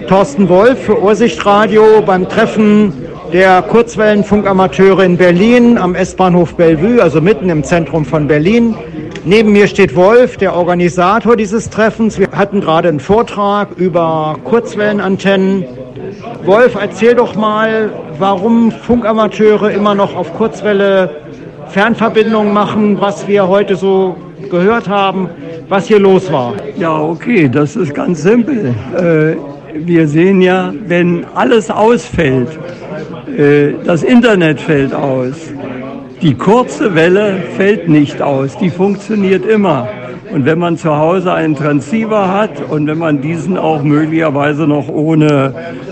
Thorsten Wolf für Ursichtradio beim Treffen der Kurzwellenfunkamateure in Berlin am S-Bahnhof Bellevue, also mitten im Zentrum von Berlin. Neben mir steht Wolf, der Organisator dieses Treffens. Wir hatten gerade einen Vortrag über Kurzwellenantennen. Wolf, erzähl doch mal, warum Funkamateure immer noch auf Kurzwelle Fernverbindungen machen, was wir heute so gehört haben, was hier los war. Ja, okay, das ist ganz simpel. Wir sehen ja, wenn alles ausfällt, das Internet fällt aus, die kurze Welle fällt nicht aus, die funktioniert immer. Und wenn man zu Hause einen Transceiver hat und wenn man diesen auch möglicherweise noch ohne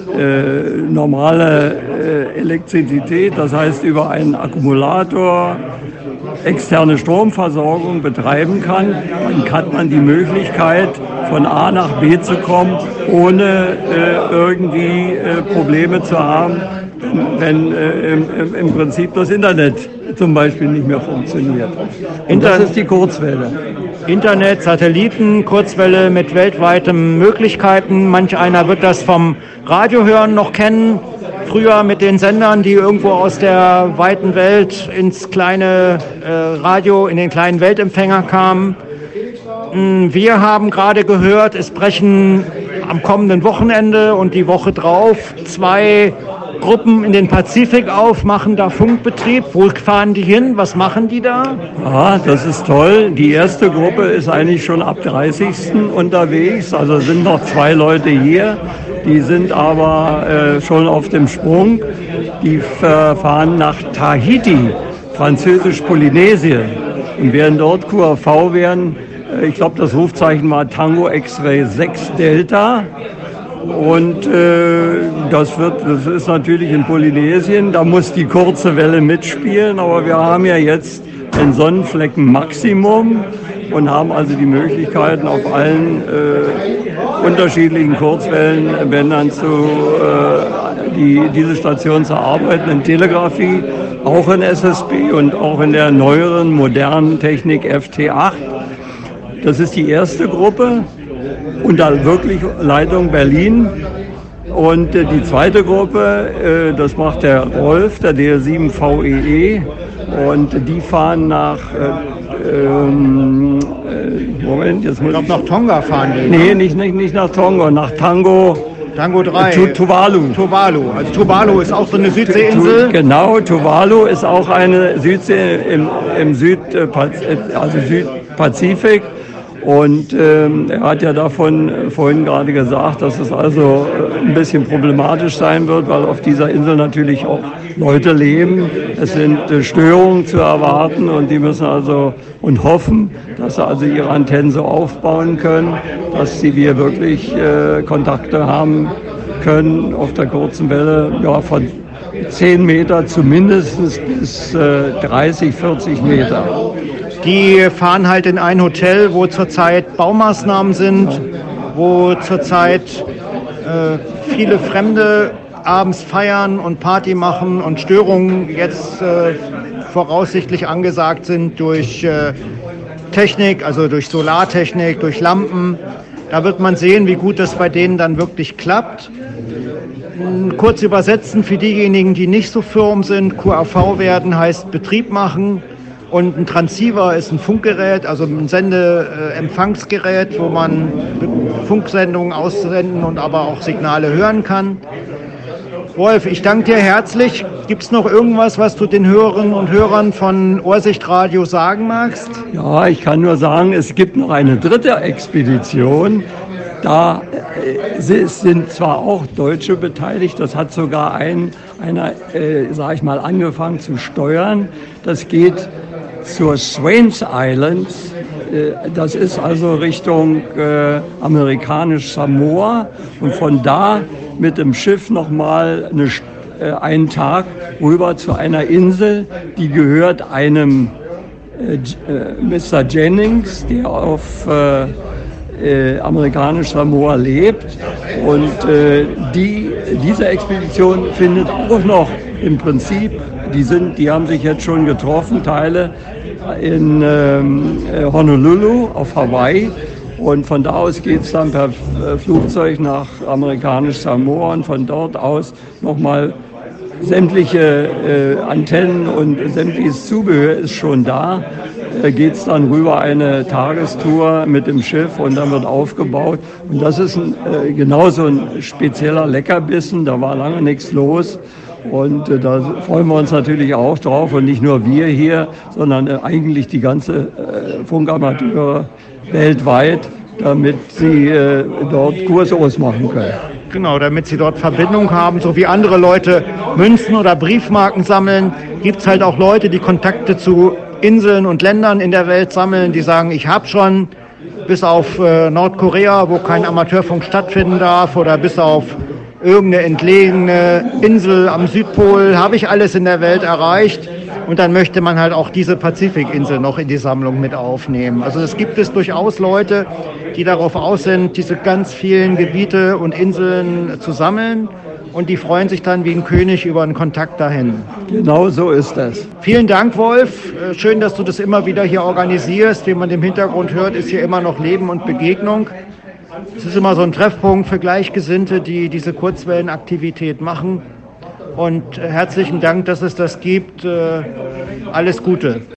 normale Elektrizität, das heißt über einen Akkumulator, externe Stromversorgung betreiben kann, dann hat man die Möglichkeit, von A nach B zu kommen, ohne irgendwie Probleme zu haben, wenn im Prinzip das Internet zum Beispiel nicht mehr funktioniert. Und das ist die Kurzwelle. Internet, Satelliten, Kurzwelle mit weltweiten Möglichkeiten. Manch einer wird das vom Radiohören noch kennen. Früher mit den Sendern, die irgendwo aus der weiten Welt ins kleine Radio, in den kleinen Weltempfänger kamen. Wir haben gerade gehört, es brechen am kommenden Wochenende und die Woche drauf 2 Gruppen in den Pazifik auf, machen da Funkbetrieb. Wo fahren die hin? Was machen die da? Ah, das ist toll. Die erste Gruppe ist eigentlich schon ab 30. unterwegs. Also sind noch 2 Leute hier. Die sind aber schon auf dem Sprung. Die fahren nach Tahiti, französisch-Polynesien, und werden dort QRV werden. Ich glaube, das Rufzeichen war Tango X-Ray 6 Delta. Und das ist natürlich in Polynesien, da muss die kurze Welle mitspielen, aber wir haben ja jetzt ein Sonnenfleckenmaximum und haben also die Möglichkeiten, auf allen unterschiedlichen Kurzwellenbändern diese Station zu arbeiten, in Telegrafie, auch in SSB und auch in der neueren, modernen Technik FT8. Das ist die erste Gruppe. Unter wirklich Leitung Berlin. Und die zweite Gruppe, das macht der Rolf, der DL7VEE. Und die fahren nach, Moment, jetzt muss ich... nach Tonga fahren die. Nee, nicht nach Tonga, nach Tango 3. Tuvalu. Also Tuvalu ist auch so eine Südseeinsel. Genau, Tuvalu ist auch eine Südsee im Südpazifik. Und er hat ja davon vorhin gerade gesagt, dass es also ein bisschen problematisch sein wird, weil auf dieser Insel natürlich auch Leute leben. Es sind Störungen zu erwarten und die müssen also und hoffen, dass sie also ihre Antennen so aufbauen können, dass wir wirklich Kontakte haben können auf der kurzen Welle, ja, von 10 Meter zumindest bis 30, 40 Meter. Die fahren halt in ein Hotel, wo zurzeit Baumaßnahmen sind, wo zurzeit viele Fremde abends feiern und Party machen und Störungen jetzt voraussichtlich angesagt sind durch Technik, also durch Solartechnik, durch Lampen. Da wird man sehen, wie gut das bei denen dann wirklich klappt. Kurz übersetzen für diejenigen, die nicht so firm sind: QAV werden heißt Betrieb machen. Und ein Transceiver ist ein Funkgerät, also ein Empfangsgerät, wo man Funksendungen aussenden und aber auch Signale hören kann. Wolf, ich danke dir herzlich. Gibt es noch irgendwas, was du den Hörerinnen und Hörern von Ursichtradio sagen magst? Ja, ich kann nur sagen, es gibt noch eine dritte Expedition. Da sind zwar auch Deutsche beteiligt, das hat sogar einer, sag ich mal, angefangen zu steuern. Das geht zur Swains Islands, das ist also Richtung amerikanisch Samoa, und von da mit dem Schiff nochmal einen Tag rüber zu einer Insel, die gehört einem Mr. Jennings, der auf amerikanisch Samoa lebt, und diese Expedition findet auch noch im Prinzip, die haben sich jetzt schon getroffen, Teile in Honolulu auf Hawaii, Und von da aus geht es dann per Flugzeug nach amerikanisch Samoa und von dort aus nochmal sämtliche Antennen und sämtliches Zubehör ist schon da. Geht es dann rüber eine Tagestour mit dem Schiff und dann wird aufgebaut. Und das ist genauso ein spezieller Leckerbissen, da war lange nichts los. Und da freuen wir uns natürlich auch drauf und nicht nur wir hier, sondern eigentlich die ganze Funkamateure weltweit, damit sie dort Kurse ausmachen können. Genau, damit sie dort Verbindung haben, so wie andere Leute Münzen oder Briefmarken sammeln, gibt es halt auch Leute, die Kontakte zu Inseln und Ländern in der Welt sammeln, die sagen, ich habe schon bis auf Nordkorea, wo kein Amateurfunk stattfinden darf, oder bis auf irgendeine entlegene Insel am Südpol, habe ich alles in der Welt erreicht. Und dann möchte man halt auch diese Pazifikinsel noch in die Sammlung mit aufnehmen. Also es gibt durchaus Leute, die darauf aus sind, diese ganz vielen Gebiete und Inseln zu sammeln. Und die freuen sich dann wie ein König über einen Kontakt dahin. Genau so ist das. Vielen Dank, Wolf. Schön, dass du das immer wieder hier organisierst. Wie man im Hintergrund hört, ist hier immer noch Leben und Begegnung. Es ist immer so ein Treffpunkt für Gleichgesinnte, die diese Kurzwellenaktivität machen. Und herzlichen Dank, dass es das gibt. Alles Gute.